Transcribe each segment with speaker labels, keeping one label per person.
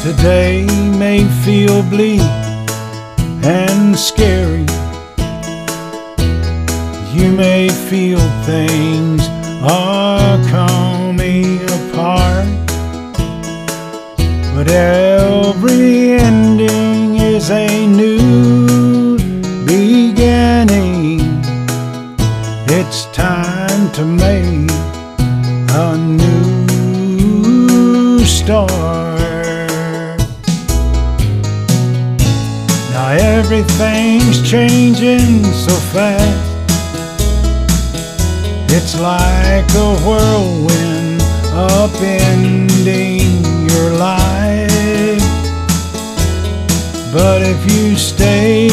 Speaker 1: Today may feel bleak and scary. You may feel things are coming apart, but every ending is a new beginning. It's time to make a new start. Now everything's changing so fast. It's like a whirlwind upending your life. But if you stay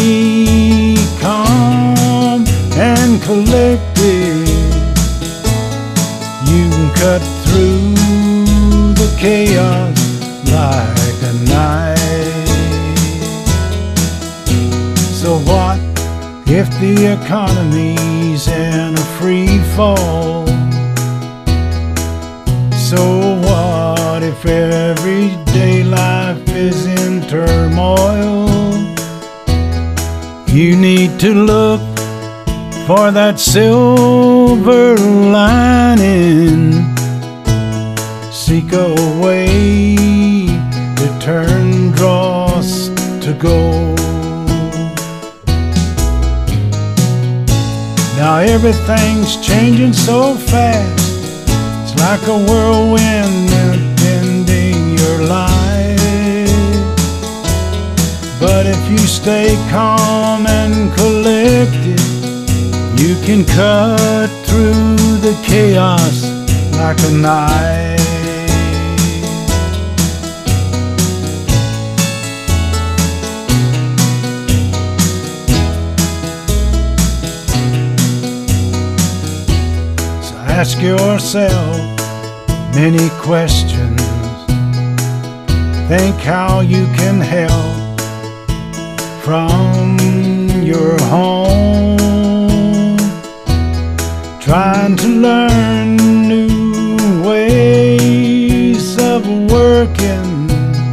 Speaker 1: calm and collected, you can cut through the chaos like a knife. So what if the economy's in a free fall? So what if everyday life is in turmoil? You need to look for that silver lining. Seek a way to turn dross to gold. Now everything's changing so fast. It's like a whirlwind upending your life. But if you stay calm and collected, you can cut through the chaos like a knife. Ask yourself many questions. Think how you can help from your home. Trying to learn new ways of working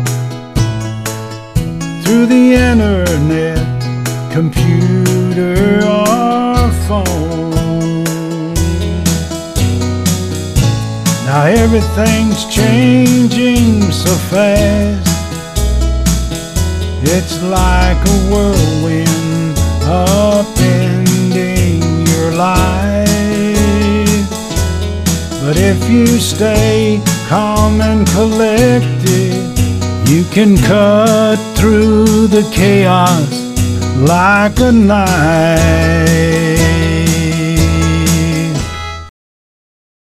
Speaker 1: through the internet, computer or phone. Now everything's changing so fast. It's like a whirlwind upending your life. But if you stay calm and collected, you can cut through the chaos like a knife.